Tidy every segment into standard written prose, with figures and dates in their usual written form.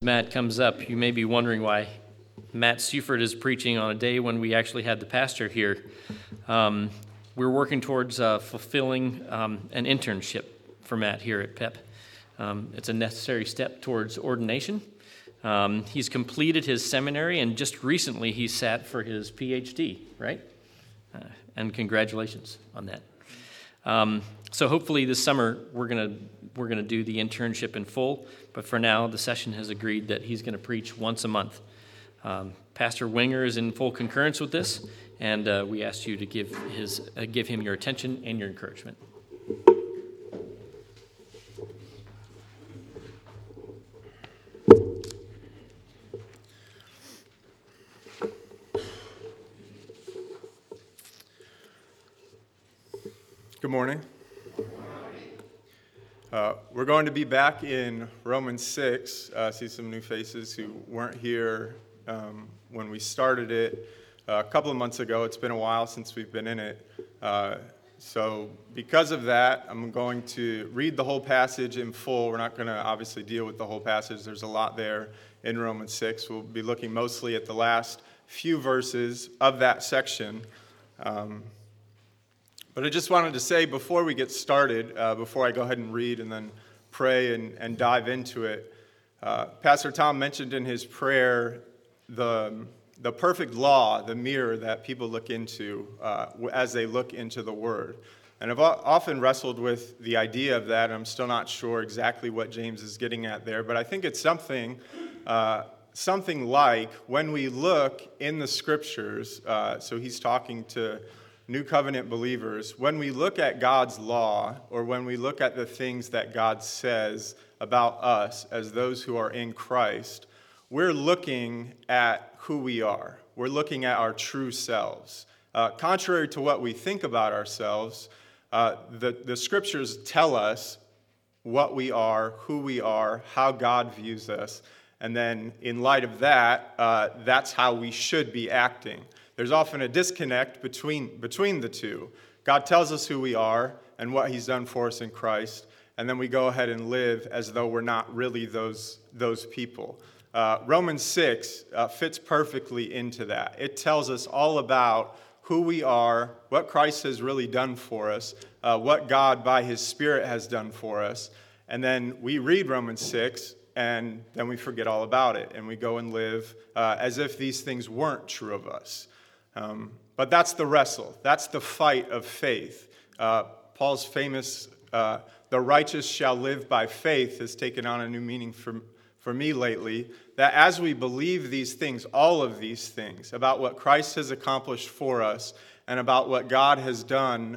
Matt comes up, you may be wondering why Matt Seufert is preaching on a day when we actually had the pastor here. We're working towards fulfilling an internship for Matt here at PEP. It's a necessary step towards ordination. He's completed his seminary, and just recently he sat for his PhD, right? And congratulations on that. So hopefully this summer we're gonna do the internship in full. But for now, the session has agreed that he's going to preach once a month. Pastor Winger is in full concurrence with this, and we asked you to give him your attention and your encouragement. Good morning. We're going to be back in Romans 6. See some new faces who weren't here when we started it a couple of months ago. It's been a while since we've been in it. So because of that, I'm going to read the whole passage in full. We're not going to obviously deal with the whole passage. There's a lot there in Romans 6. We'll be looking mostly at the last few verses of that section. But I just wanted to say before we get started, before I go ahead and read and then pray and dive into it, Pastor Tom mentioned in his prayer the perfect law, the mirror that people look into as they look into the Word. And I've often wrestled with the idea of that. I'm still not sure exactly what James is getting at there, but I think it's something like when we look in the Scriptures, so he's talking to New Covenant believers, when we look at God's law, or when we look at the things that God says about us as those who are in Christ, we're looking at who we are. We're looking at our true selves. Contrary to what we think about ourselves, the Scriptures tell us what we are, who we are, how God views us, and then in light of that, that's how we should be acting. There's often a disconnect between the two. God tells us who we are and what he's done for us in Christ, and then we go ahead and live as though we're not really those people. Romans 6 fits perfectly into that. It tells us all about who we are, what Christ has really done for us, what God by his Spirit has done for us, and then we read Romans 6, and then we forget all about it, and we go and live as if these things weren't true of us. But that's the wrestle. That's the fight of faith. Paul's famous, the righteous shall live by faith, has taken on a new meaning for me lately. That as we believe these things, all of these things, about what Christ has accomplished for us, and about what God has done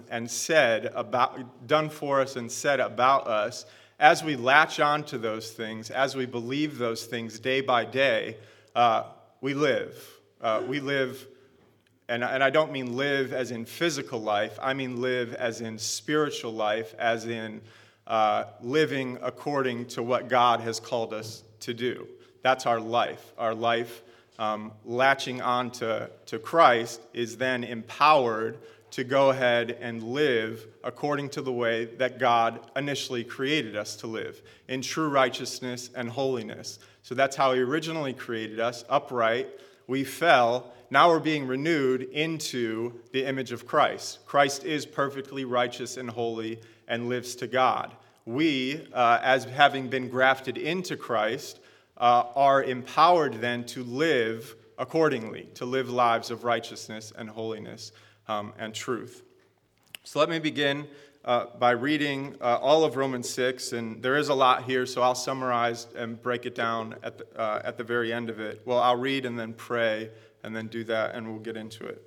for us and said about us, as we latch on to those things, as we believe those things day by day, we live. We live. And I don't mean live as in physical life. I mean live as in spiritual life, as in living according to what God has called us to do. That's our life. Our life, latching on to Christ, is then empowered to go ahead and live according to the way that God initially created us to live, in true righteousness and holiness. So that's how he originally created us, upright. We fell. Now we're being renewed into the image of Christ. Christ is perfectly righteous and holy and lives to God. We, as having been grafted into Christ, are empowered then to live accordingly, to live lives of righteousness and holiness and truth. So let me begin by reading all of Romans 6, and there is a lot here, so I'll summarize and break it down at the very end of it. Well, I'll read and then pray, and then do that, and we'll get into it.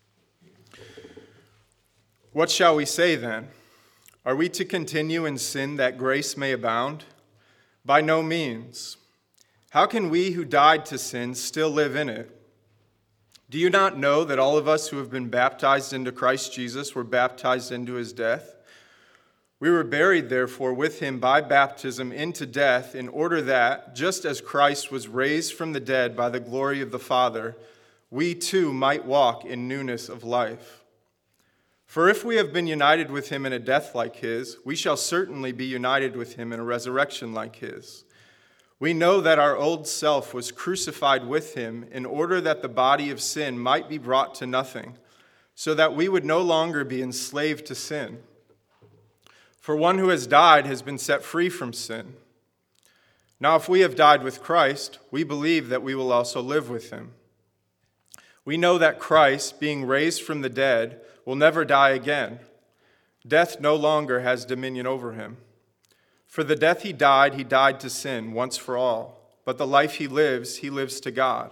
What shall we say then? Are we to continue in sin that grace may abound? By no means. How can we who died to sin still live in it? Do you not know that all of us who have been baptized into Christ Jesus were baptized into his death? We were buried, therefore, with him by baptism into death, in order that, just as Christ was raised from the dead by the glory of the Father, we too might walk in newness of life. For if we have been united with him in a death like his, we shall certainly be united with him in a resurrection like his. We know that our old self was crucified with him in order that the body of sin might be brought to nothing, so that we would no longer be enslaved to sin. For one who has died has been set free from sin. Now, if we have died with Christ, we believe that we will also live with him. We know that Christ, being raised from the dead, will never die again. Death no longer has dominion over him. For the death he died to sin once for all. But the life he lives to God.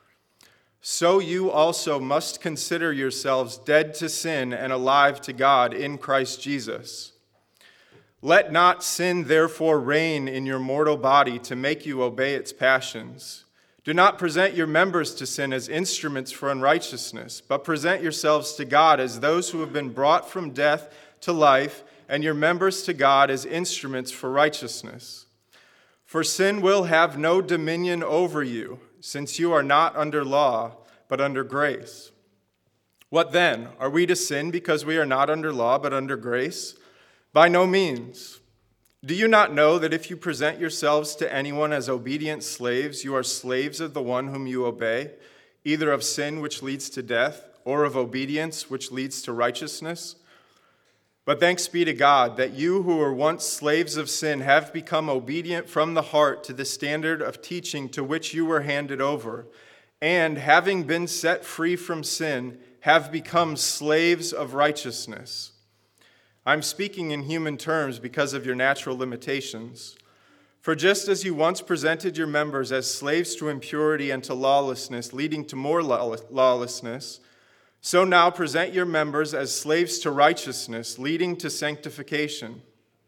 So you also must consider yourselves dead to sin and alive to God in Christ Jesus. Let not sin therefore reign in your mortal body to make you obey its passions. Do not present your members to sin as instruments for unrighteousness, but present yourselves to God as those who have been brought from death to life, and your members to God as instruments for righteousness. For sin will have no dominion over you, since you are not under law, but under grace. What then? Are we to sin because we are not under law, but under grace? By no means. Do you not know that if you present yourselves to anyone as obedient slaves, you are slaves of the one whom you obey, either of sin which leads to death, or of obedience which leads to righteousness? But thanks be to God that you who were once slaves of sin have become obedient from the heart to the standard of teaching to which you were handed over, and having been set free from sin, have become slaves of righteousness. I'm speaking in human terms because of your natural limitations. For just as you once presented your members as slaves to impurity and to lawlessness, leading to more lawlessness, so now present your members as slaves to righteousness, leading to sanctification.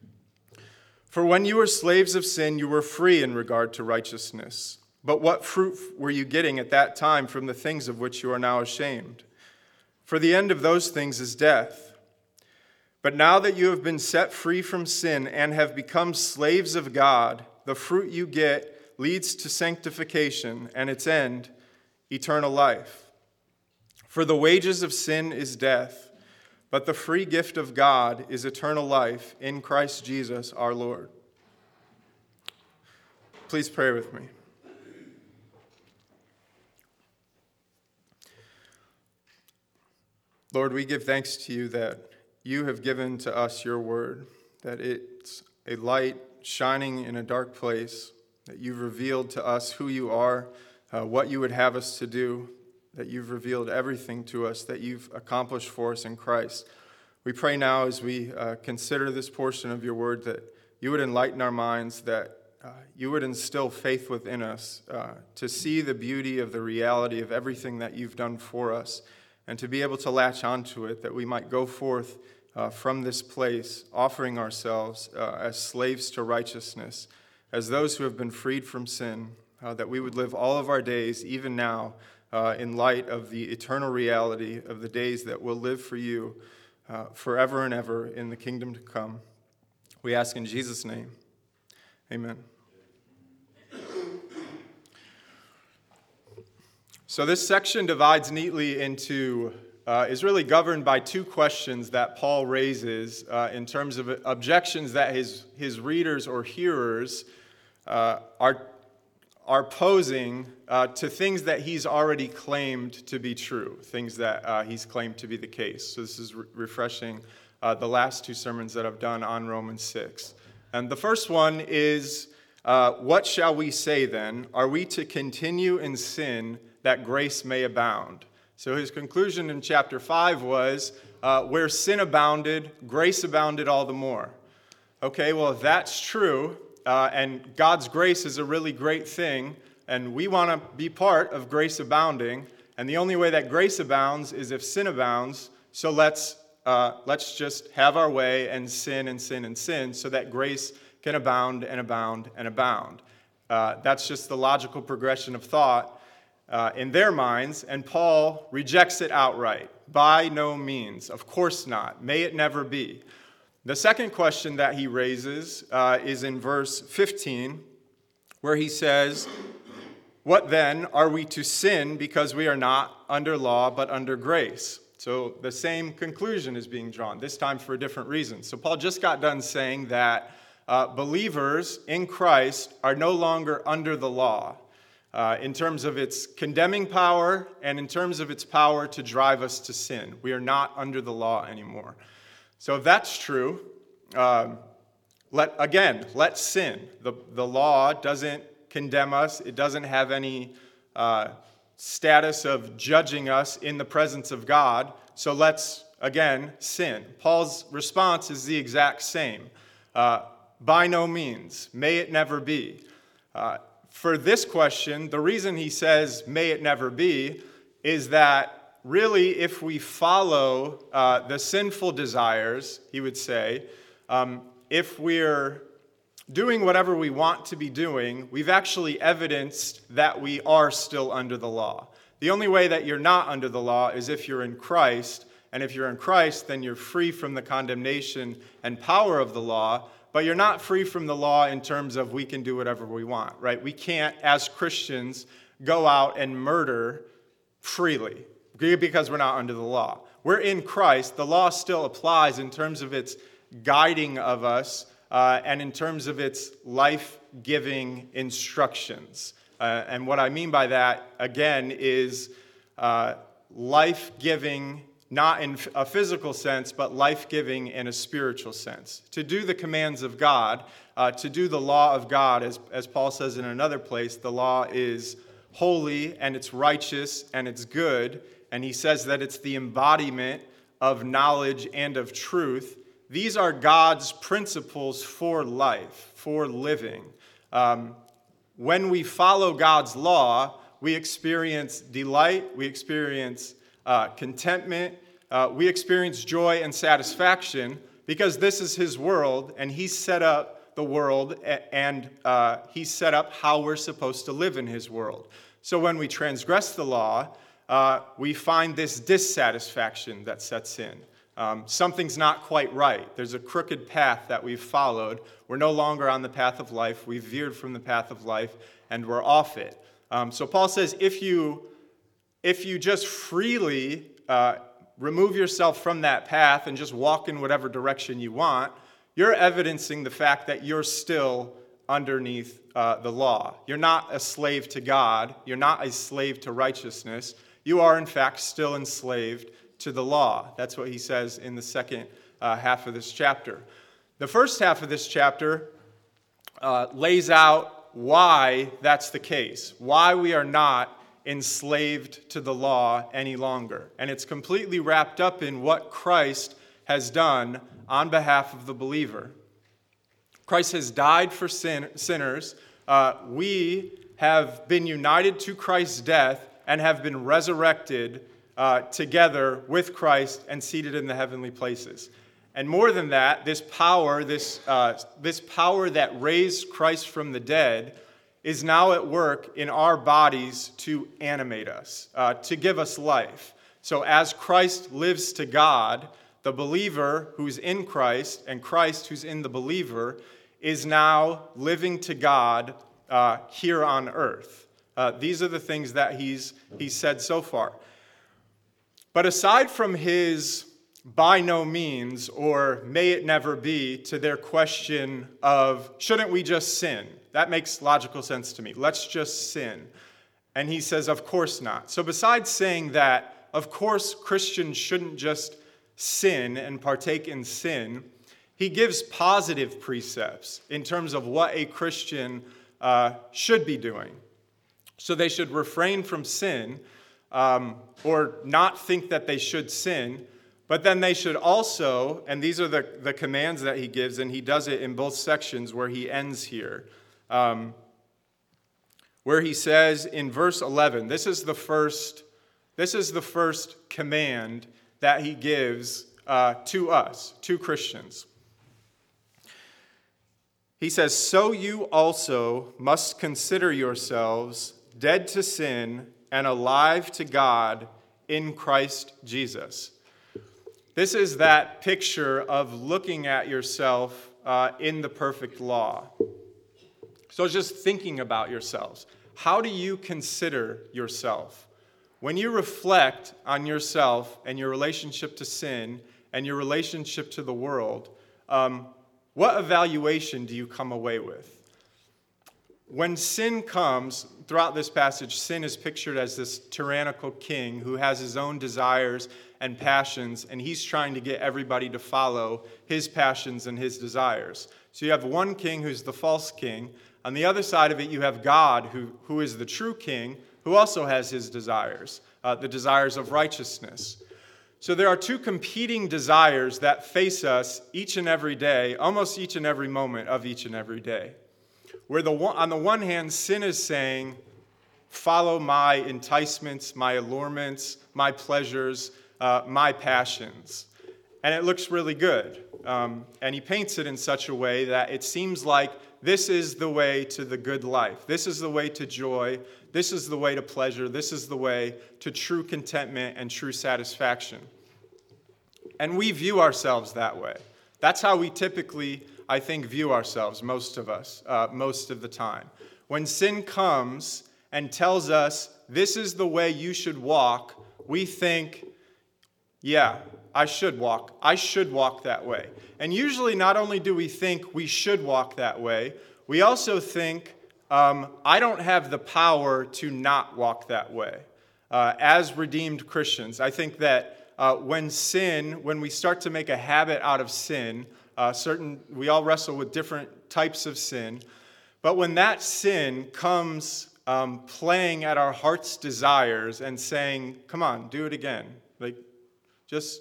For when you were slaves of sin, you were free in regard to righteousness. But what fruit were you getting at that time from the things of which you are now ashamed? For the end of those things is death. But now that you have been set free from sin and have become slaves of God, the fruit you get leads to sanctification, and its end, eternal life. For the wages of sin is death, but the free gift of God is eternal life in Christ Jesus our Lord. Please pray with me. Lord, we give thanks to you that you have given to us your word, that it's a light shining in a dark place, that you've revealed to us who you are, what you would have us to do, that you've revealed everything to us that you've accomplished for us in Christ. We pray now as we consider this portion of your word that you would enlighten our minds, that you would instill faith within us to see the beauty of the reality of everything that you've done for us, and to be able to latch onto it, that we might go forth from this place, offering ourselves as slaves to righteousness, as those who have been freed from sin, that we would live all of our days, even now, in light of the eternal reality of the days that will live for you forever and ever in the kingdom to come. We ask in Jesus' name, amen. So this section divides neatly into, is really governed by two questions that Paul raises in terms of objections that his readers or hearers are posing to things that he's already claimed to be true, things that he's claimed to be the case. So this is refreshing the last two sermons that I've done on Romans 6. And the first one is, what shall we say then? Are we to continue in sin that grace may abound? So his conclusion in chapter 5 was, where sin abounded, grace abounded all the more. Okay, well, if that's true, and God's grace is a really great thing, and we want to be part of grace abounding, and the only way that grace abounds is if sin abounds, so let's just have our way and sin and sin and sin so that grace can abound and abound and abound. That's just the logical progression of thought in their minds, and Paul rejects it outright. By no means. Of course not. May it never be. The second question that he raises is in verse 15, where he says, what then? Are we to sin because we are not under law but under grace? So the same conclusion is being drawn, this time for a different reason. So Paul just got done saying that Believers in Christ are no longer under the law in terms of its condemning power and in terms of its power to drive us to sin. We are not under the law anymore. So if that's true, let's sin. The law doesn't condemn us. It doesn't have any status of judging us in the presence of God. So let's, again, sin. Paul's response is the exact same. By no means. May it never be. For this question, the reason he says, may it never be, is that really if we follow the sinful desires, he would say, if we're doing whatever we want to be doing, we've actually evidenced that we are still under the law. The only way that you're not under the law is if you're in Christ, and if you're in Christ, then you're free from the condemnation and power of the law, but you're not free from the law in terms of we can do whatever we want, right? We can't, as Christians, go out and murder freely because we're not under the law. We're in Christ. The law still applies in terms of its guiding of us and in terms of its life-giving instructions. And what I mean by that, again, is life-giving, not in a physical sense, but life-giving in a spiritual sense. To do the commands of God, to do the law of God, as Paul says in another place, the law is holy and it's righteous and it's good. And he says that it's the embodiment of knowledge and of truth. These are God's principles for life, for living. When we follow God's law, we experience delight, we experience contentment, we experience joy and satisfaction because this is his world and he's set up the world and he's set up how we're supposed to live in his world. So when we transgress the law, we find this dissatisfaction that sets in. Something's not quite right. There's a crooked path that we've followed. We're no longer on the path of life. We've veered from the path of life, and we're off it. So Paul says if you just freely remove yourself from that path and just walk in whatever direction you want, you're evidencing the fact that you're still underneath the law. You're not a slave to God. You're not a slave to righteousness. You are, in fact, still enslaved to the law. That's what he says in the second half of this chapter. The first half of this chapter lays out why that's the case, why we are not enslaved to the law any longer. And it's completely wrapped up in what Christ has done on behalf of the believer. Christ has died for sinners. We have been united to Christ's death and have been resurrected together with Christ and seated in the heavenly places. And more than that, this power that raised Christ from the dead is now at work in our bodies to animate us, to give us life. So as Christ lives to God, the believer who's in Christ and Christ who's in the believer is now living to God here on earth. These are the things that he's said so far. But aside from his by no means or may it never be to their question of shouldn't we just sin? That makes logical sense to me. Let's just sin. And he says, of course not. So besides saying that, of course, Christians shouldn't just sin and partake in sin, he gives positive precepts in terms of what a Christian should be doing. So they should refrain from sin or not think that they should sin, but then they should also, and these are the commands that he gives, and he does it in both sections where he ends here, where he says in verse 11, this is the first command that he gives to us, to Christians. He says, so you also must consider yourselves dead to sin and alive to God in Christ Jesus. This is that picture of looking at yourself in the perfect law. So just thinking about yourselves. How do you consider yourself? When you reflect on yourself and your relationship to sin and your relationship to the world, what evaluation do you come away with? When sin comes, throughout this passage, sin is pictured as this tyrannical king who has his own desires and passions, and he's trying to get everybody to follow his passions and his desires. So you have one king who's the false king. On the other side of it, you have God, who is the true king, who also has his desires, the desires of righteousness. So there are two competing desires that face us each and every day, almost each and every moment of each and every day. Where on the one hand, sin is saying, follow my enticements, my allurements, my pleasures, my passions. And it looks really good. And he paints it in such a way that it seems like this is the way to the good life. This is the way to joy. This is the way to pleasure. This is the way to true contentment and true satisfaction. And we view ourselves that way. That's how we typically, I think, view ourselves, most of us, most of the time. When sin comes and tells us, this is the way you should walk, we think, yeah, I should walk that way. And usually not only do we think we should walk that way, we also think, I don't have the power to not walk that way. As redeemed Christians, I think that when we start to make a habit out of sin, we all wrestle with different types of sin, but when that sin comes playing at our heart's desires and saying, come on, do it again. Like, just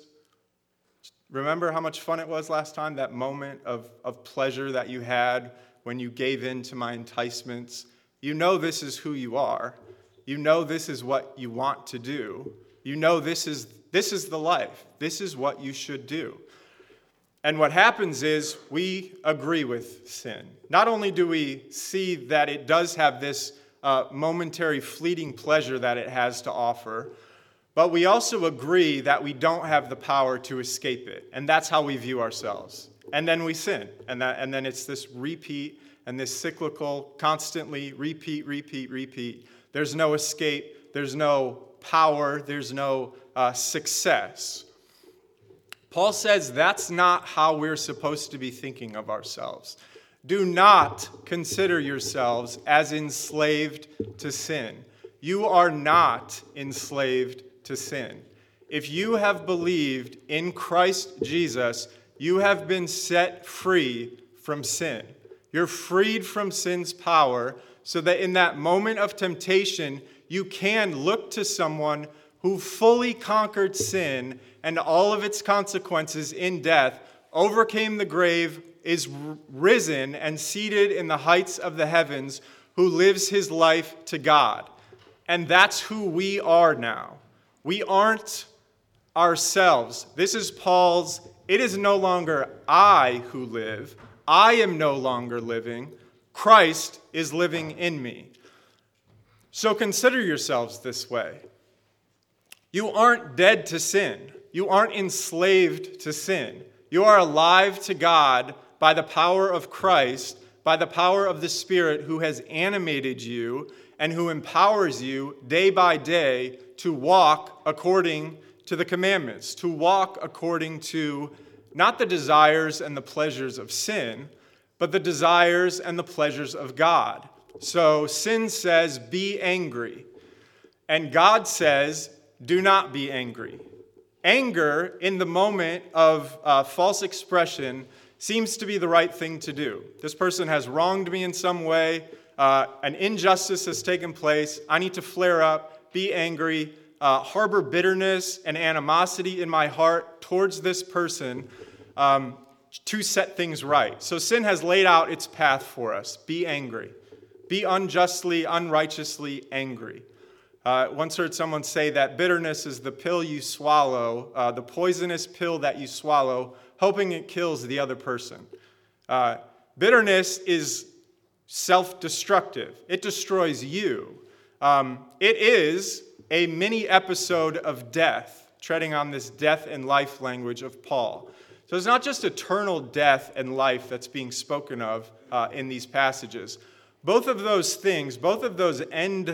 remember how much fun it was last time, that moment of pleasure that you had when you gave in to my enticements. You know this is who you are. You know this is what you want to do. You know this is the life. This is what you should do. And what happens is we agree with sin. Not only do we see that it does have this momentary fleeting pleasure that it has to offer, but we also agree that we don't have the power to escape it. And that's how we view ourselves. And then we sin. And then it's this repeat and this cyclical, constantly repeat. There's no escape. There's no power. There's no success. Paul says that's not how we're supposed to be thinking of ourselves. Do not consider yourselves as enslaved to sin. You are not enslaved to sin. If you have believed in Christ Jesus, you have been set free from sin. You're freed from sin's power so that in that moment of temptation, you can look to someone who fully conquered sin and all of its consequences in death, overcame the grave, is risen and seated in the heights of the heavens, who lives his life to God. And that's who we are now. We aren't ourselves. This is Paul's, it is no longer I who live. I am no longer living. Christ is living in me. So consider yourselves this way. You aren't dead to sin. You aren't enslaved to sin. You are alive to God by the power of Christ, by the power of the Spirit who has animated you and who empowers you day by day to walk according to the commandments, to walk according to not the desires and the pleasures of sin, but the desires and the pleasures of God. So sin says, be angry. And God says, do not be angry. Anger, in the moment of false expression, seems to be the right thing to do. This person has wronged me in some way. An injustice has taken place. I need to flare up, be angry, harbor bitterness and animosity in my heart towards this person to set things right. So sin has laid out its path for us. Be angry. Be unjustly, unrighteously angry. Once heard someone say that bitterness is the pill you swallow, the poisonous pill that you swallow, hoping it kills the other person. Bitterness is self-destructive. It destroys you. It is a mini episode of death, treading on this death and life language of Paul. So it's not just eternal death and life that's being spoken of in these passages. Both of those things, both of those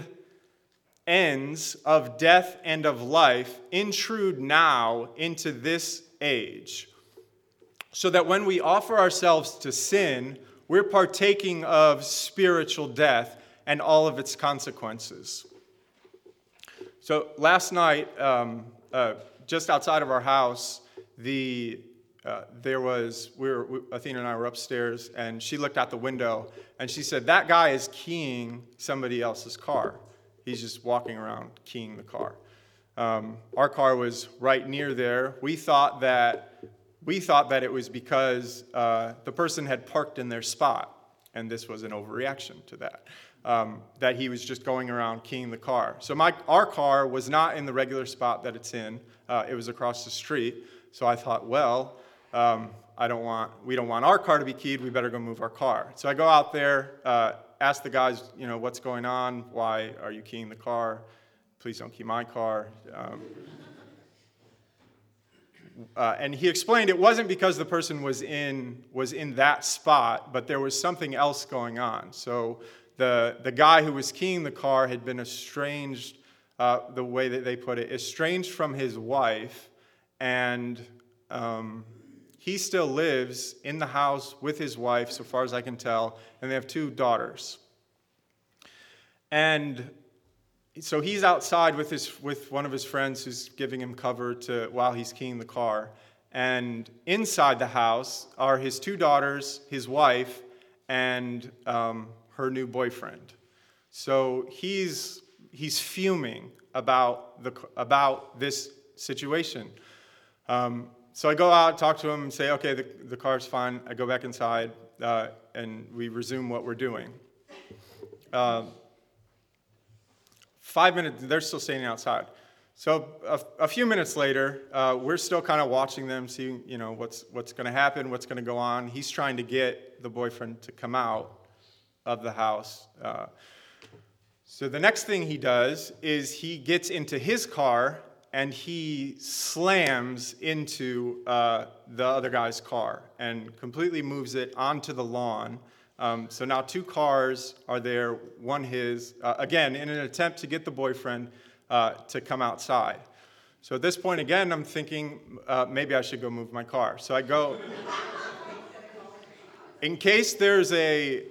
ends of death and of life intrude now into this age. so that when we offer ourselves to sin, we're partaking of spiritual death and all of its consequences. So last night, just outside of our house, Athena and I were upstairs, and she looked out the window, and she said, "That guy is keying somebody else's car. He's just walking around keying the car." Our car was right near there. We thought that it was because the person had parked in their spot, and this was an overreaction to that. That he was just going around keying the car. So our car was not in the regular spot that it's in. It was across the street. So I thought, well, we don't want our car to be keyed. We better go move our car. So I go out there, ask the guys, what's going on? Why are you keying the car? Please don't key my car. And he explained it wasn't because the person was in that spot, but there was something else going on. So the guy who was keying the car had been estranged, the way that they put it, estranged from his wife, and he still lives in the house with his wife, so far as I can tell, and they have 2 daughters. And so he's outside with one of his friends who's giving him cover while he's keying the car. And inside the house are his 2 daughters, his wife, and her new boyfriend. So he's fuming about this situation. So I go out, talk to him, and say, okay, the car's fine. I go back inside, and we resume what we're doing. 5 minutes, they're still standing outside. So a few minutes later, we're still kind of watching them, seeing what's going to happen, what's going to go on. He's trying to get the boyfriend to come out of the house. So the next thing he does is he gets into his car and he slams into the other guy's car and completely moves it onto the lawn. So now 2 cars are there, one his, again, in an attempt to get the boyfriend to come outside. So at this point, again, I'm thinking maybe I should go move my car. So I go, in case the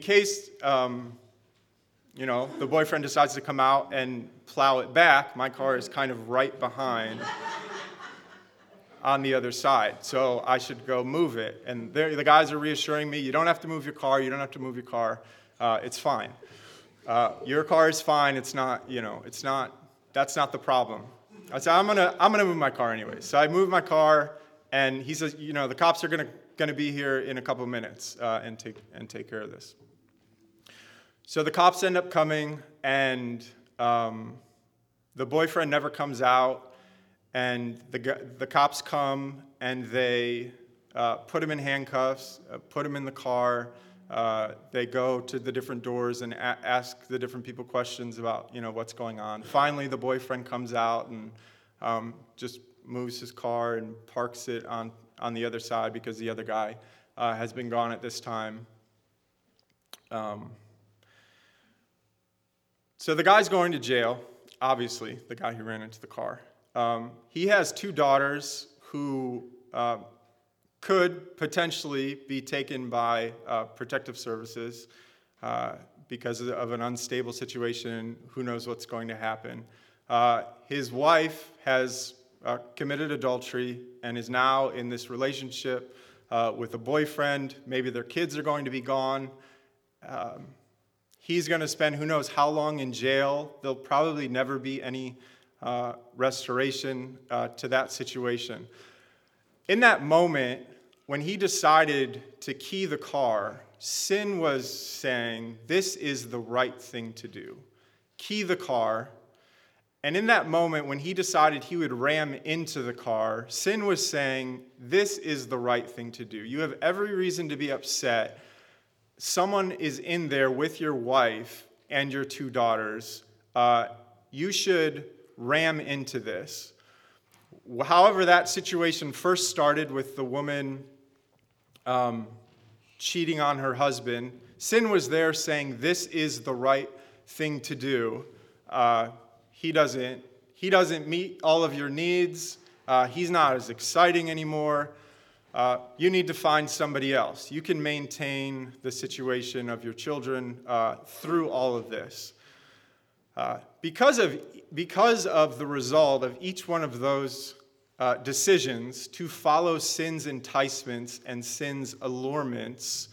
boyfriend decides to come out and plow it back, my car is kind of right behind on the other side. So I should go move it. And the guys are reassuring me, you don't have to move your car, it's fine. Your car is fine, that's not the problem. I said, I'm gonna move my car anyway. So I move my car, and he says, the cops are gonna be here in a couple of minutes and take care of this. So the cops end up coming, and the boyfriend never comes out. And the cops come, and they put him in handcuffs, put him in the car. They go to the different doors and ask the different people questions about, what's going on. Finally, the boyfriend comes out and just moves his car and parks it on the other side because the other guy has been gone at this time. So the guy's going to jail, obviously, the guy who ran into the car. He has 2 daughters who could potentially be taken by protective services because of an unstable situation. Who knows what's going to happen. His wife has committed adultery and is now in this relationship with a boyfriend. Maybe their kids are going to be gone. He's going to spend who knows how long in jail. There'll probably never be any restoration to that situation. In that moment, when he decided to key the car, sin was saying, this is the right thing to do. Key the car. And in that moment, when he decided he would ram into the car, sin was saying, this is the right thing to do. You have every reason to be upset. Someone is in there with your wife and your 2 daughters. You should ram into this. However, that situation first started with the woman cheating on her husband. Sin was there saying, this is the right thing to do. He doesn't meet all of your needs. He's not as exciting anymore. you need to find somebody else. You can maintain the situation of your children through all of this. Because of the result of each one of those decisions to follow sin's enticements and sin's allurements,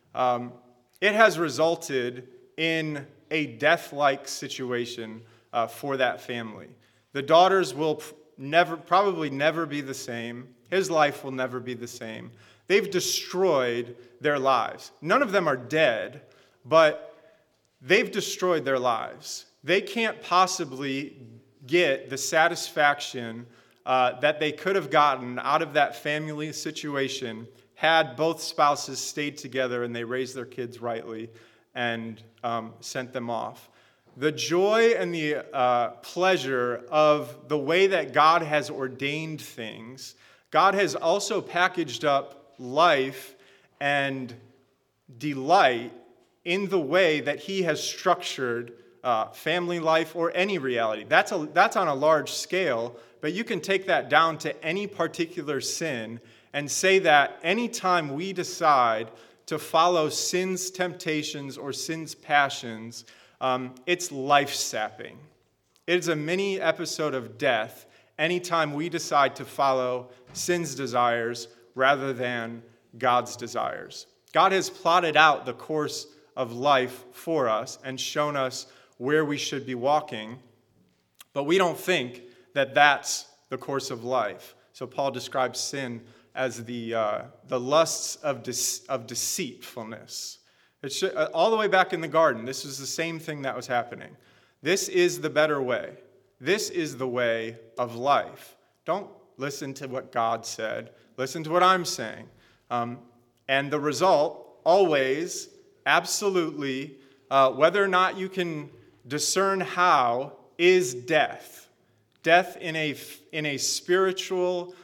it has resulted in a death-like situation for that family. The daughters will probably never be the same. His life will never be the same. They've destroyed their lives. None of them are dead, but they've destroyed their lives. They can't possibly get the satisfaction that they could have gotten out of that family situation had both spouses stayed together and they raised their kids rightly and sent them off. The joy and the pleasure of the way that God has ordained things, God has also packaged up life and delight in the way that he has structured family life or any reality. That's on a large scale, but you can take that down to any particular sin and say that anytime we decide to follow sin's temptations or sin's passions, it's life-sapping. It is a mini episode of death anytime we decide to follow sin's desires rather than God's desires. God has plotted out the course of life for us and shown us where we should be walking, but we don't think that that's the course of life. So Paul describes sin as the lusts of deceitfulness. All the way back in the garden, this was the same thing that was happening. This is the better way. This is the way of life. Don't listen to what God said. Listen to what I'm saying. And the result, always, absolutely, whether or not you can discern how, is death. Death in a spiritual,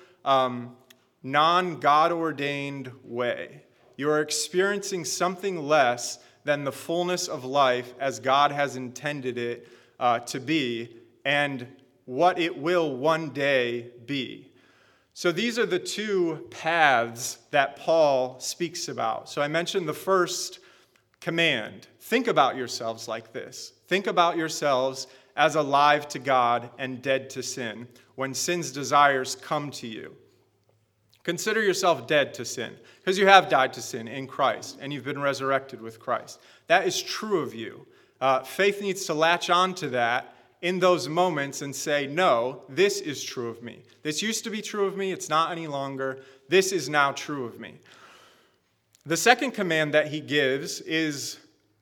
non-God-ordained way. You are experiencing something less than the fullness of life as God has intended it to be, and what it will one day be. So these are the two paths that Paul speaks about. So I mentioned the first command. Think about yourselves like this. Think about yourselves as alive to God and dead to sin when sin's desires come to you. Consider yourself dead to sin, because you have died to sin in Christ, and you've been resurrected with Christ. That is true of you. Faith needs to latch on to that in those moments and say, no, this is true of me. This used to be true of me. It's not any longer. This is now true of me. The second command that he gives is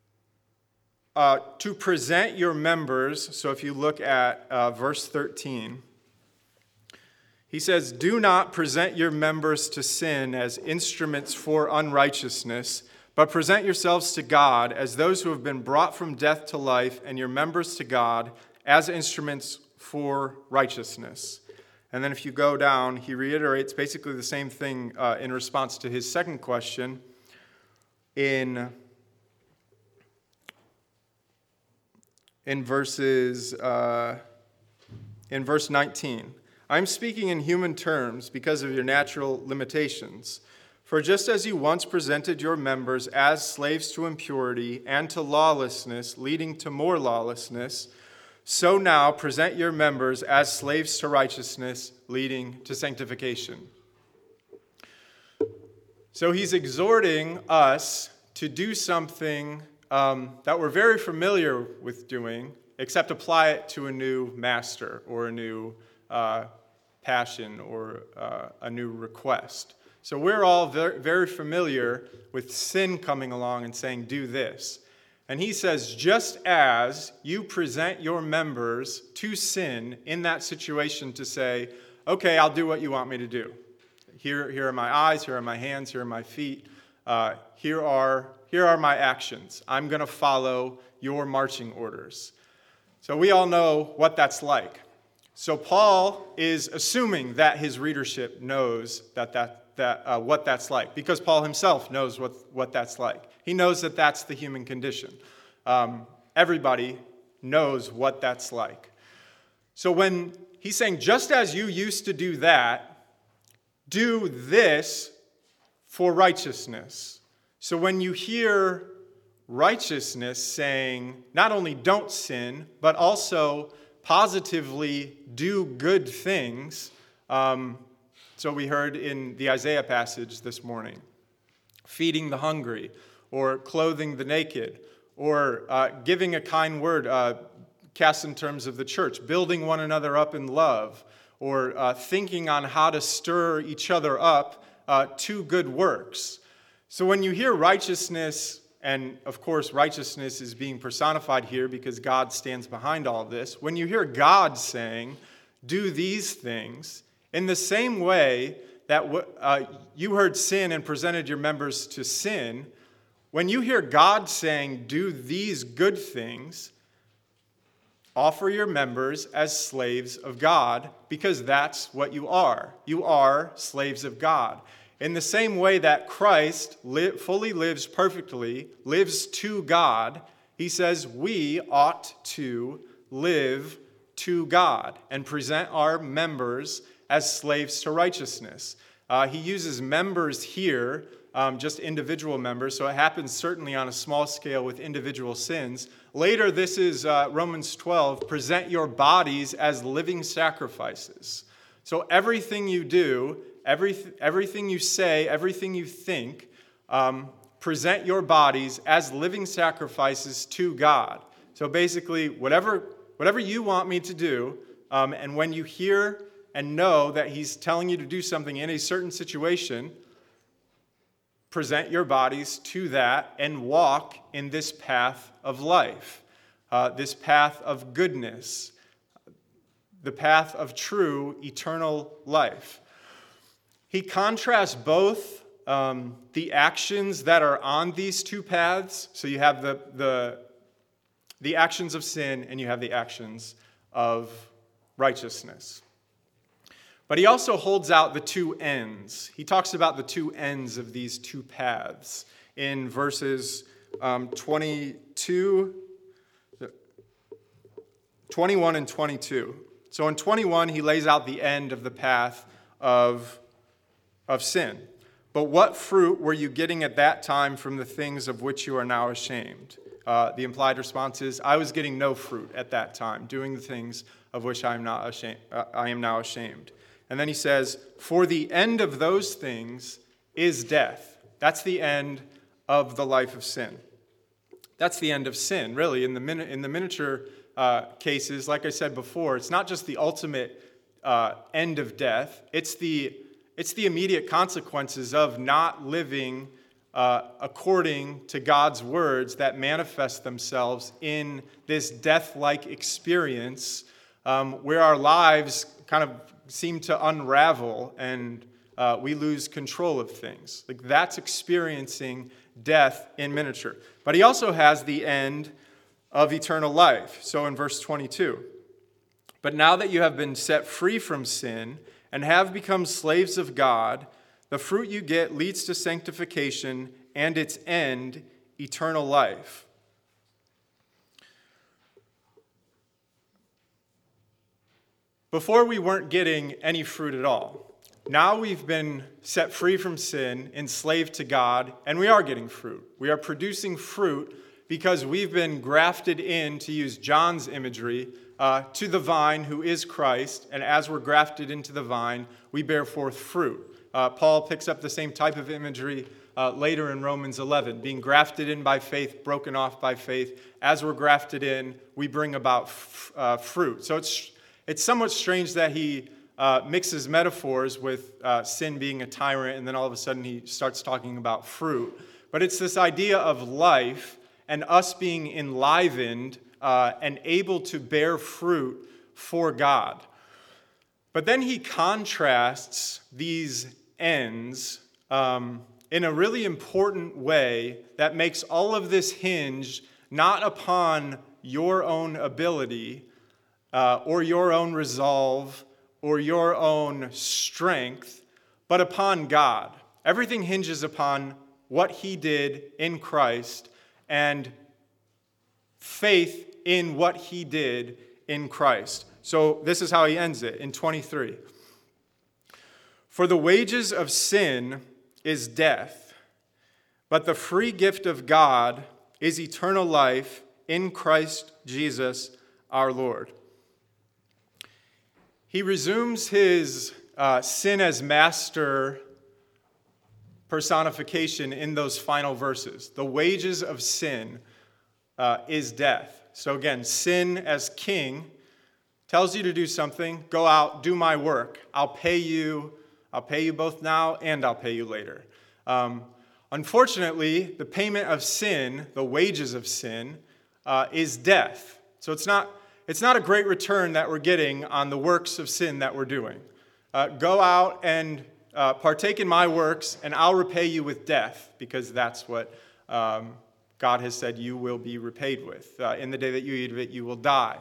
to present your members. So if you look at verse 13, he says, do not present your members to sin as instruments for unrighteousness, but present yourselves to God as those who have been brought from death to life, and your members to God as instruments for righteousness. And then if you go down, he reiterates basically the same thing in response to his second question in verse 19. I'm speaking in human terms because of your natural limitations. For just as you once presented your members as slaves to impurity and to lawlessness, leading to more lawlessness, so now present your members as slaves to righteousness, leading to sanctification. So he's exhorting us to do something that we're very familiar with doing, except apply it to a new master or a new passion or a new request. So we're all very, very familiar with sin coming along and saying, do this. And he says, just as you present your members to sin in that situation to say, okay, I'll do what you want me to do. Here are my eyes, here are my hands, here are my feet. Here are my actions. I'm going to follow your marching orders. So we all know what that's like. So Paul is assuming that his readership knows what that's like, because Paul himself knows what that's like. He knows that that's the human condition. Everybody knows what that's like. So when he's saying, just as you used to do that, do this for righteousness. So when you hear righteousness saying not only don't sin, but also positively do good things, so we heard in the Isaiah passage this morning, feeding the hungry, or clothing the naked, or giving a kind word, cast in terms of the church, building one another up in love, or thinking on how to stir each other up to good works. So when you hear righteousness, and of course righteousness is being personified here because God stands behind all of this, when you hear God saying, do these things, in the same way that you heard sin and presented your members to sin, when you hear God saying, do these good things, offer your members as slaves of God, because that's what you are. You are slaves of God. In the same way that Christ fully lives perfectly, lives to God, he says we ought to live to God and present our members as slaves to righteousness. He uses members here, just individual members, so it happens certainly on a small scale with individual sins. Later, this is Romans 12, present your bodies as living sacrifices. So everything you do, everything you say, everything you think, present your bodies as living sacrifices to God. So basically, whatever you want me to do, and when you hear and know that he's telling you to do something in a certain situation, present your bodies to that and walk in this path of life, this path of goodness, the path of true eternal life. He contrasts both the actions that are on these two paths. So you have the actions of sin and you have the actions of righteousness. But he also holds out the two ends. He talks about the two ends of these two paths in verses 21 and 22. So in 21, he lays out the end of the path of sin. But what fruit were you getting at that time from the things of which you are now ashamed? The implied response is, I was getting no fruit at that time, doing the things of which I am now ashamed. And then he says, for the end of those things is death. That's the end of the life of sin. That's the end of sin, really. In the miniature cases, like I said before, it's not just the ultimate end of death. It's the immediate consequences of not living according to God's words that manifest themselves in this death-like experience where our lives kind of seem to unravel and we lose control of things. Like that's experiencing death in miniature. But he also has the end of eternal life. So in verse 22, but now that you have been set free from sin and have become slaves of God, the fruit you get leads to sanctification and its end, eternal life. Before we weren't getting any fruit at all. Now we've been set free from sin, enslaved to God, and we are getting fruit. We are producing fruit because we've been grafted in, to use John's imagery, to the vine who is Christ, and as we're grafted into the vine, we bear forth fruit. Paul picks up the same type of imagery later in Romans 11, being grafted in by faith, broken off by faith. As we're grafted in, we bring about fruit. So it's somewhat strange that he mixes metaphors with sin being a tyrant, and then all of a sudden he starts talking about fruit. But it's this idea of life and us being enlivened and able to bear fruit for God. But then he contrasts these ends in a really important way that makes all of this hinge not upon your own ability or your own resolve or your own strength, but upon God. Everything hinges upon what he did in Christ and faith in what he did in Christ. So this is how he ends it in 23. For the wages of sin is death, but the free gift of God is eternal life in Christ Jesus our Lord. He resumes his sin as master personification in those final verses. The wages of sin is death. So again, sin as king tells you to do something. Go out, do my work. I'll pay you both now and I'll pay you later. Unfortunately, the payment of sin, the wages of sin, is death. So it's not a great return that we're getting on the works of sin that we're doing. Go out and partake in my works, and I'll repay you with death, because that's what God has said you will be repaid with. In the day that you eat of it, you will die.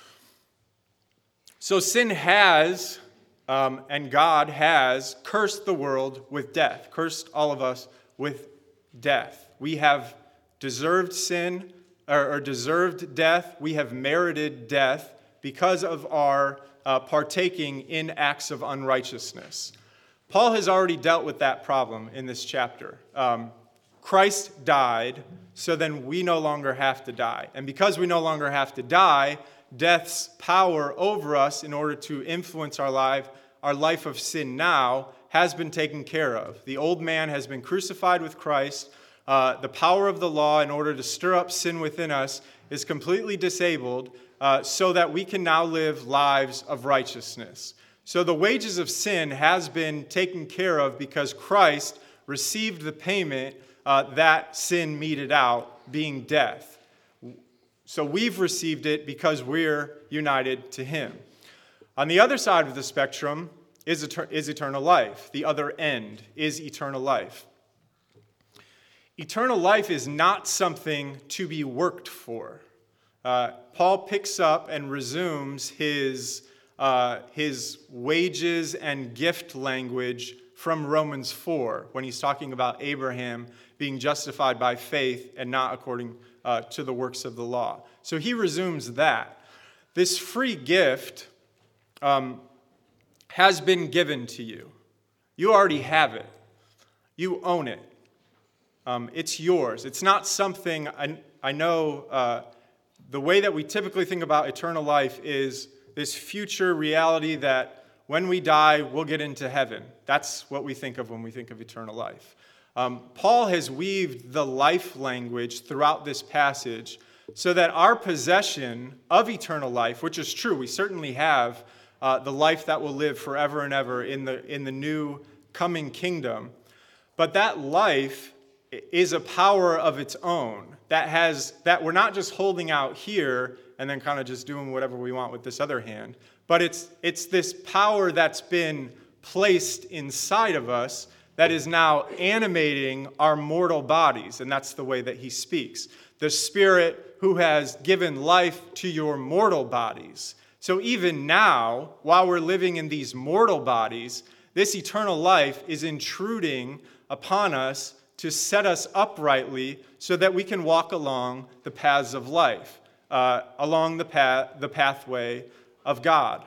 So sin has, and God has, cursed the world with death, cursed all of us with death. We have deserved sin, or deserved death. We have merited death because of our partaking in acts of unrighteousness. Paul has already dealt with that problem in this chapter. Christ died, so then we no longer have to die. And because we no longer have to die, death's power over us in order to influence our life of sin now has been taken care of. The old man has been crucified with Christ. The power of the law in order to stir up sin within us is completely disabled, so that we can now live lives of righteousness. So the wages of sin has been taken care of because Christ received the payment that sin meted out, being death. So we've received it because we're united to him. On the other side of the spectrum is eternal life. The other end is eternal life. Eternal life is not something to be worked for. Paul picks up and resumes his wages and gift language from Romans 4 when he's talking about Abraham being justified by faith and not according to the works of the law. So he resumes that. This free gift has been given to you. You already have it. You own it. It's yours. It's not something, I know the way that we typically think about eternal life is this future reality that when we die, we'll get into heaven. That's what we think of when we think of eternal life. Paul has weaved the life language throughout this passage so that our possession of eternal life, which is true, we certainly have the life that will live forever and ever in the new coming kingdom, but that life is a power of its own that we're not just holding out here and then kind of just doing whatever we want with this other hand, but it's this power that's been placed inside of us that is now animating our mortal bodies, and that's the way that he speaks. The Spirit who has given life to your mortal bodies. So even now, while we're living in these mortal bodies, this eternal life is intruding upon us to set us uprightly so that we can walk along the paths of life, along the pathway of God.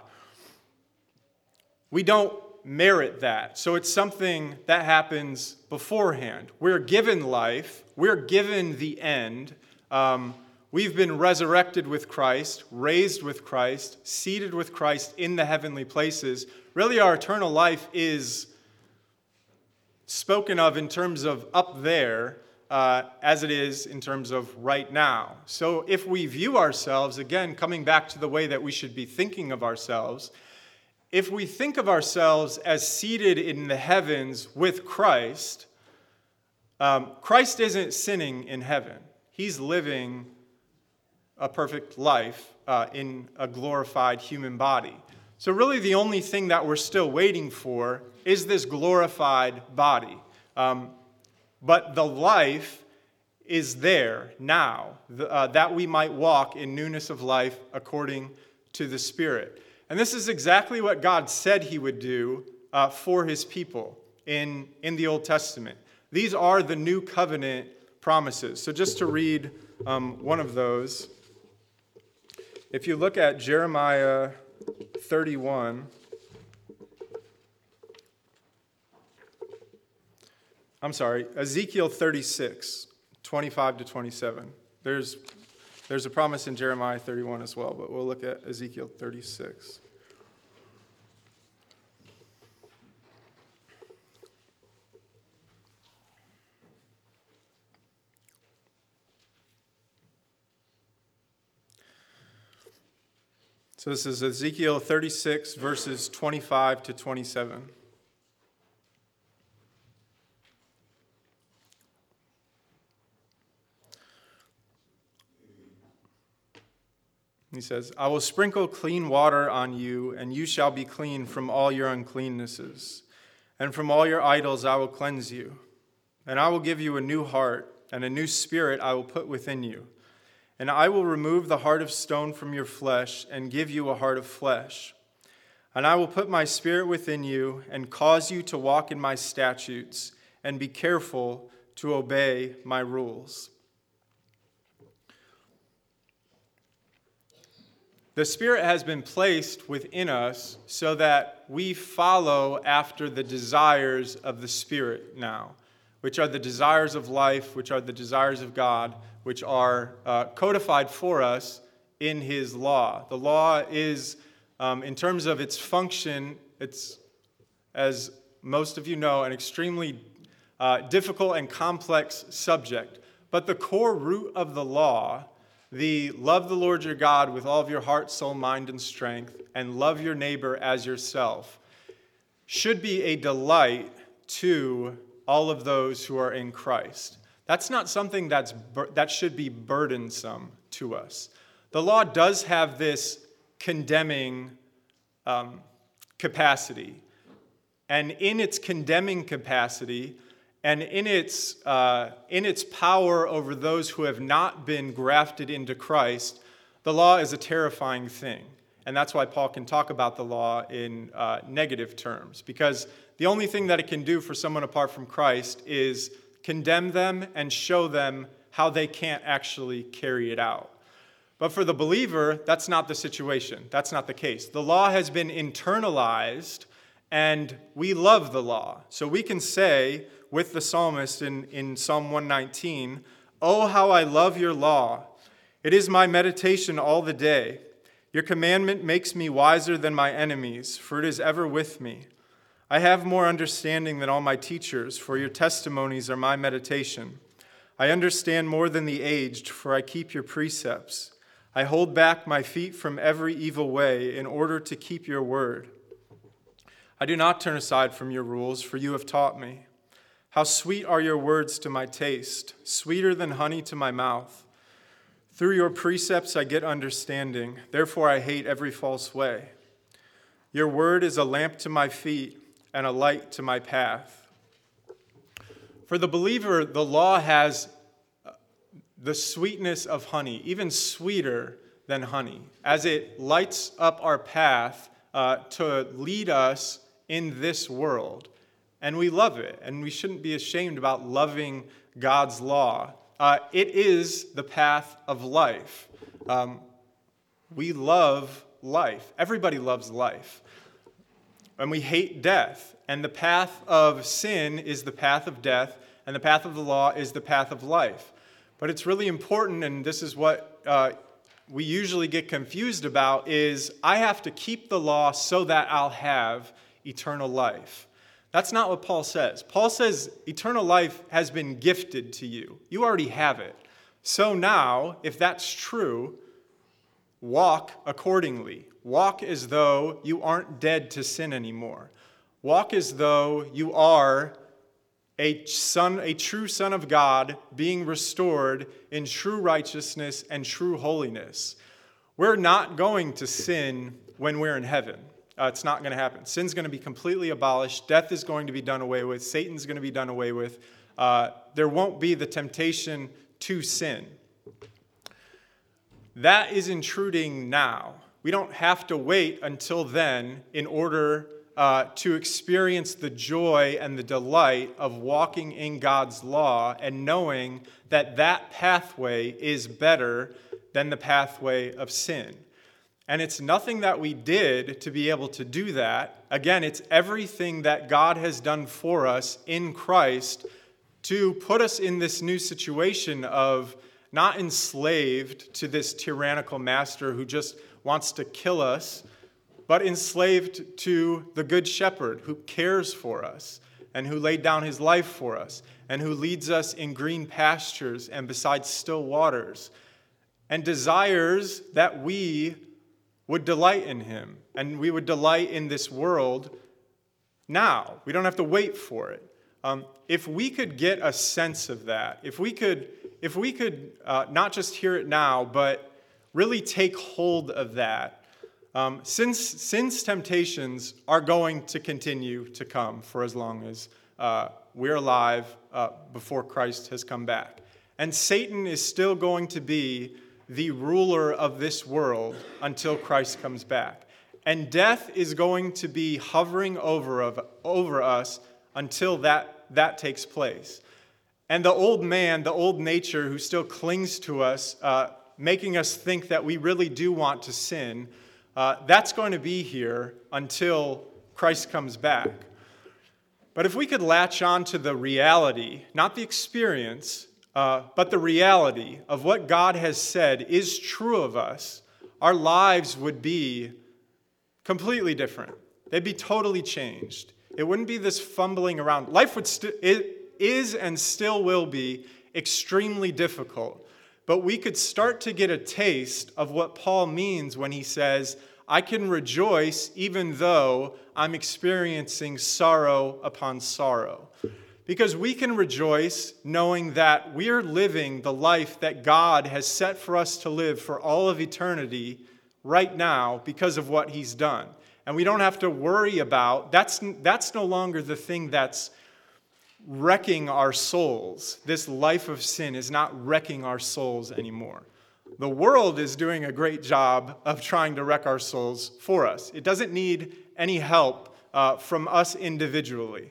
We don't merit that, so it's something that happens beforehand. We're given life. We're given the end. We've been resurrected with Christ, raised with Christ, seated with Christ in the heavenly places. Really, our eternal life is spoken of in terms of up there as it is in terms of right now. So if we view ourselves, again, coming back to the way that we should be thinking of ourselves, if we think of ourselves as seated in the heavens with Christ, Christ isn't sinning in heaven. He's living a perfect life in a glorified human body. So really the only thing that we're still waiting for is this glorified body. But the life is there now, that we might walk in newness of life according to the Spirit. And this is exactly what God said he would do for his people in the Old Testament. These are the new covenant promises. So just to read one of those, if you look at Jeremiah 31, Ezekiel 36, 25 to 27. There's a promise in Jeremiah 31 as well, but we'll look at Ezekiel 36. So this is Ezekiel 36, verses 25 to 27. He says, I will sprinkle clean water on you, and you shall be clean from all your uncleannesses. And from all your idols I will cleanse you. And I will give you a new heart, and a new spirit I will put within you. And I will remove the heart of stone from your flesh, and give you a heart of flesh. And I will put my spirit within you, and cause you to walk in my statutes, and be careful to obey my rules. The Spirit has been placed within us so that we follow after the desires of the Spirit now, which are the desires of life, which are the desires of God, which are codified for us in His law. The law is, in terms of its function, it's, as most of you know, an extremely difficult and complex subject. But the core root of the law, the love the Lord your God with all of your heart, soul, mind, and strength, and love your neighbor as yourself, should be a delight to all of those who are in Christ. That's not something that should be burdensome to us. The law does have this condemning capacity. And in its condemning capacity, and in its power over those who have not been grafted into Christ, the law is a terrifying thing. And that's why Paul can talk about the law in negative terms, because the only thing that it can do for someone apart from Christ is condemn them and show them how they can't actually carry it out. But for the believer, that's not the situation. That's not the case. The law has been internalized, and we love the law. So we can say, with the psalmist in Psalm 119, "Oh, how I love your law. It is my meditation all the day. Your commandment makes me wiser than my enemies, for it is ever with me. I have more understanding than all my teachers, for your testimonies are my meditation. I understand more than the aged, for I keep your precepts. I hold back my feet from every evil way in order to keep your word. I do not turn aside from your rules, for you have taught me. How sweet are your words to my taste, sweeter than honey to my mouth. Through your precepts I get understanding, therefore I hate every false way. Your word is a lamp to my feet and a light to my path." For the believer, the law has the sweetness of honey, even sweeter than honey, as it lights up our path to lead us in this world. And we love it, and we shouldn't be ashamed about loving God's law. It is the path of life. We love life. Everybody loves life. And we hate death. And the path of sin is the path of death, and the path of the law is the path of life. But it's really important, and this is what we usually get confused about, is I have to keep the law so that I'll have eternal life. That's not what Paul says. Paul says eternal life has been gifted to you. You already have it. So now, if that's true, walk accordingly. Walk as though you aren't dead to sin anymore. Walk as though you are a true son of God being restored in true righteousness and true holiness. We're not going to sin when we're in heaven. It's not going to happen. Sin's going to be completely abolished. Death is going to be done away with. Satan's going to be done away with. There won't be the temptation to sin. That is intruding now. We don't have to wait until then in order to experience the joy and the delight of walking in God's law and knowing that that pathway is better than the pathway of sin. And it's nothing that we did to be able to do that. Again, it's everything that God has done for us in Christ to put us in this new situation of not enslaved to this tyrannical master who just wants to kill us, but enslaved to the Good Shepherd who cares for us and who laid down his life for us and who leads us in green pastures and beside still waters and desires that we would delight in him and we would delight in this world now. We don't have to wait for it. If we could get a sense of that, if we could not just hear it now, but really take hold of that, since temptations are going to continue to come for as long as we're alive before Christ has come back. And Satan is still going to be the ruler of this world until Christ comes back. And death is going to be hovering over us until that takes place. And the old man, the old nature who still clings to us, making us think that we really do want to sin, that's going to be here until Christ comes back. But if we could latch on to the reality, not the experience, but the reality of what God has said is true of us, our lives would be completely different. They'd be totally changed. It wouldn't be this fumbling around. Life is and still will be extremely difficult. But we could start to get a taste of what Paul means when he says, I can rejoice even though I'm experiencing sorrow upon sorrow. Because we can rejoice knowing that we're living the life that God has set for us to live for all of eternity right now because of what he's done. And we don't have to worry about, that's no longer the thing that's wrecking our souls. This life of sin is not wrecking our souls anymore. The world is doing a great job of trying to wreck our souls for us. It doesn't need any help from us individually.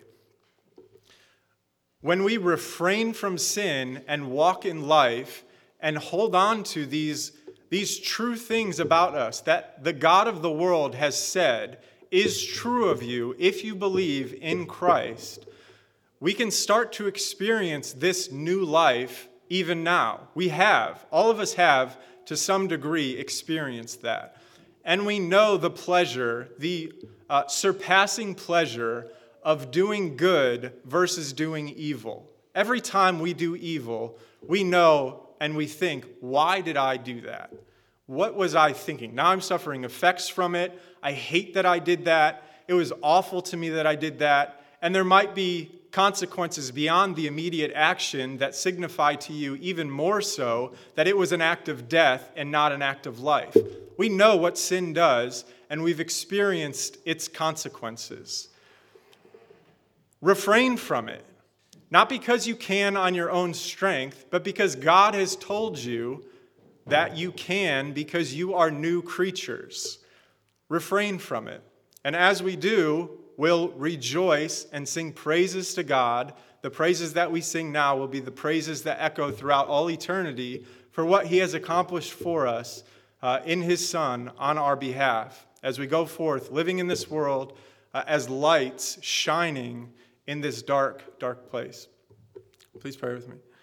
When we refrain from sin and walk in life and hold on to these true things about us that the God of the world has said is true of you if you believe in Christ, we can start to experience this new life even now. All of us have, to some degree, experienced that. And we know the pleasure, the surpassing pleasure of doing good versus doing evil. Every time we do evil, we know and we think, why did I do that? What was I thinking? Now I'm suffering effects from it. I hate that I did that. It was awful to me that I did that. And there might be consequences beyond the immediate action that signify to you even more so that it was an act of death and not an act of life. We know what sin does, and we've experienced its consequences. Refrain from it, not because you can on your own strength, but because God has told you that you can because you are new creatures. Refrain from it. And as we do, we'll rejoice and sing praises to God. The praises that we sing now will be the praises that echo throughout all eternity for what he has accomplished for us in his Son on our behalf as we go forth living in this world as lights shining in this dark, dark place. Please pray with me.